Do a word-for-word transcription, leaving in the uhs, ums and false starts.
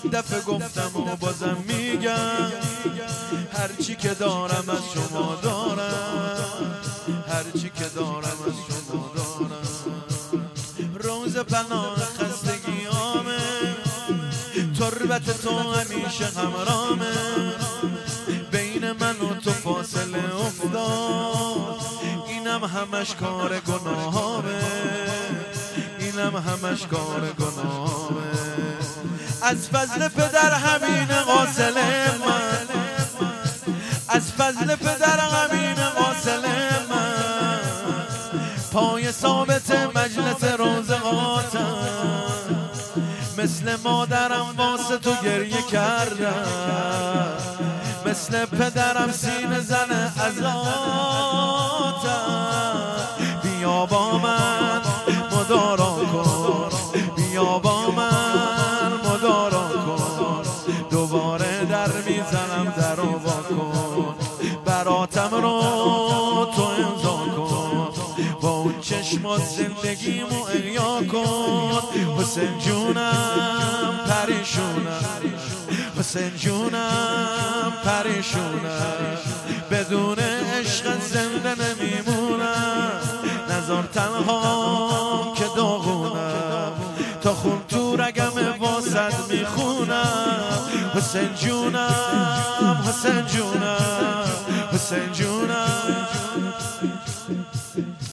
دفعه گفتم و بازم میگم، هرچی که دارم از شما دارم، هرچی که دارم از شما دارم. روز پناه خستگیامه، تربت تو همیشه همرامه، بین من و تو فاصله افتاد، اینم همش کار گناهامه، اینم همش کار گناهامه. از فضل پدر همین غاسل من، از فضل پدر همین غاسل من، پای ثابت مجلس روزقاتم، مثل مادرم واسه تو گریه کردم، مثل پدرم سینه زن عزاتم. بیا با من مدارا کن، بیا با من مدارا کن، دوباره در میزنم در رو وا کن، براتم رو تو امضا کن، با اون چشمات زندگیمو احیا کن. حسین جونم پریشونم، حسین جونم پریشونم، بدون عشق زنده نمیمونم، نزار تنها که داغونم، تا خون تو رگم واسد میخونم. حسین جونم، حسین جونم، حسین جونم.